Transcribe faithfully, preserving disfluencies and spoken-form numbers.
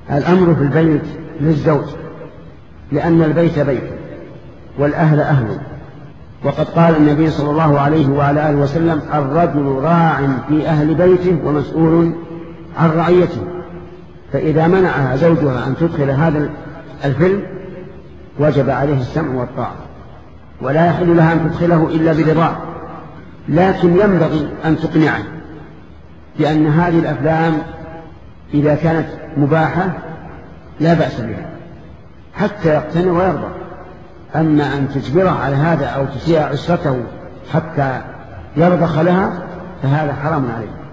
الأمر في البيت للزوج، لأن البيت بيت والأهل أهل، وقد قال النبي صلى الله عليه وعلى آله وسلم: الرجل راع في أهل بيته ومسؤول عن رعيته. فإذا منعها زوجها أن تدخل هذا الفيلم وجب عليه السمع والطاعة، ولا يحل لها أن تدخله إلا برضاه، لكن ينبغي أن تقنعه لأن هذه الأفلام إذا كانت مباحة لا بأس بها حتى يقتنع ويرضى. أما أن تجبره على هذا أو تسيء عشرته حتى يرضخ لها فهذا حرام عليه.